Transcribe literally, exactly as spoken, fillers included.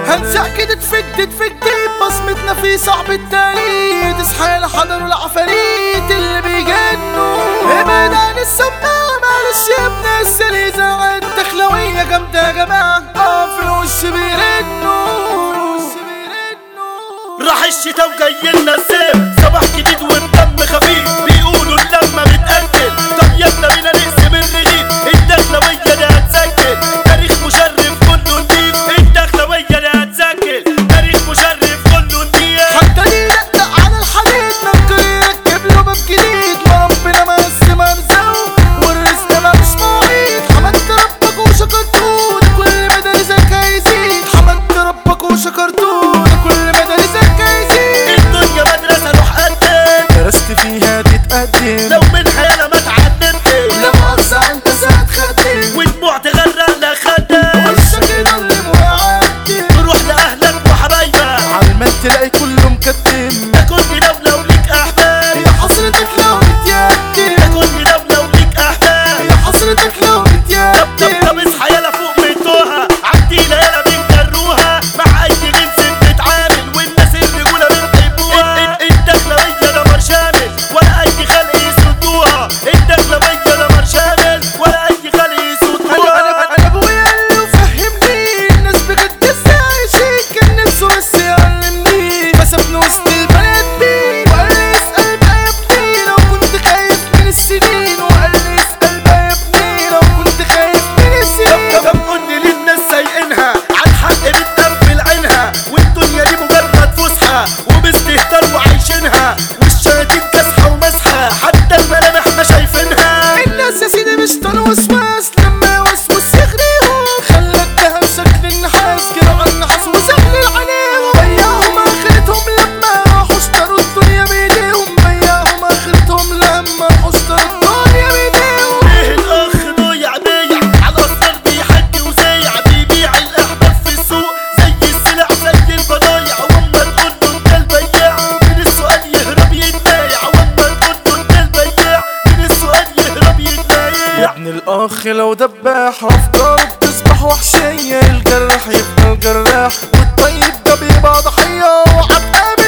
هنسع كده تفك تفك بصمتنا في صعب التاني تصحى الحضر والعفاريت اللي بيجنوا ابعد عن السماعة معلش يا ابن السليزة الدخلوية جامدة يا جماعة اه في الوش بيرنوا راح الشتا وجاي لنا السيف صباح جديد والدم خفيف بيقولوا اللمة بتقتل طب يلا بينا نقسم الرغيف الدخلوية دي هتسجل تاريخ مشرف كله نضيف الدخلوية دي هتسجل تاريخ مشرف كله نضيف حتى اللي يدق على الحديد ممكن يركب له باب جديد ما ربنا مقسم ارزاقه والرزق ما مش مواعيد حمدت ربك وشكرته ده كل مدارسك هيزيد حمدت ربك وشكرته ده كل مدارسك هيزيد الدنيا مدرسة روح قدم درست فيها تتقدم لو منها يالا ما اتعلمتش لو قصة انت سهتخدم ودموع تغرق لا خدم وشك يضل ويعدي تروح لأهلك وحبايبك عالمال تلاقي كله مكتم تاكل بدولة وليك أحباب يا حسرتك لو متيتم تاكل بدولة وليك أحباب يا حسرتك لو طب متيتم طب اصحى يالا فوق من توها عدينا يالا بنجروها مع أي جنس بنتعامل والناس الرجولة بنحبوها الدخلوية دمار شامل ولا أي خلق يسدوها الدخلوية دمار شامل ولا أي خلق يسدوها انا انا ابويا اللي فهمني الناس بجد ازاي عايشين كان نفسه بس يعلمني فسابني وسط البلد دي وقال لي اسال بقى يا ابني لو كنت خايف من السنين وقال لي اسال بقى يا ابني لو كنت خايف من السنين طب طب قولي للناس سايقينها عالحق بتقفل عينها والدنيا دي مجرد فسحة وباستهتار وعايشينها والشياطين كاسحة ومسحة حتى الملامح ما شايفينها الناس يا سيدي مش طالوا وسواس لما يوسوس يغريهم خلى الدهب شكل النحاس كده على النحاس وسهل العليهم بيعهم اخرتهم لما راحوا اشتروا الدنيا بايديهم بيعهم اخرتهم لما راحوا اشتروا الدنيا بايديهم ايه الاخ ضيع بيع على الصدر بيحكي وزيع بيبيع الاحباب في السوق زي السلع زي البضايع واما تقول له انت البياع من السؤال يهرب يتبايع واما تقول له انت البياع من السؤال يهرب يتبايع يا ابن الاخ لو دباح افكاره بتصبح وحشيه الجراح يفضل جراح والطيب ده بيبقى ضحيه وعتاب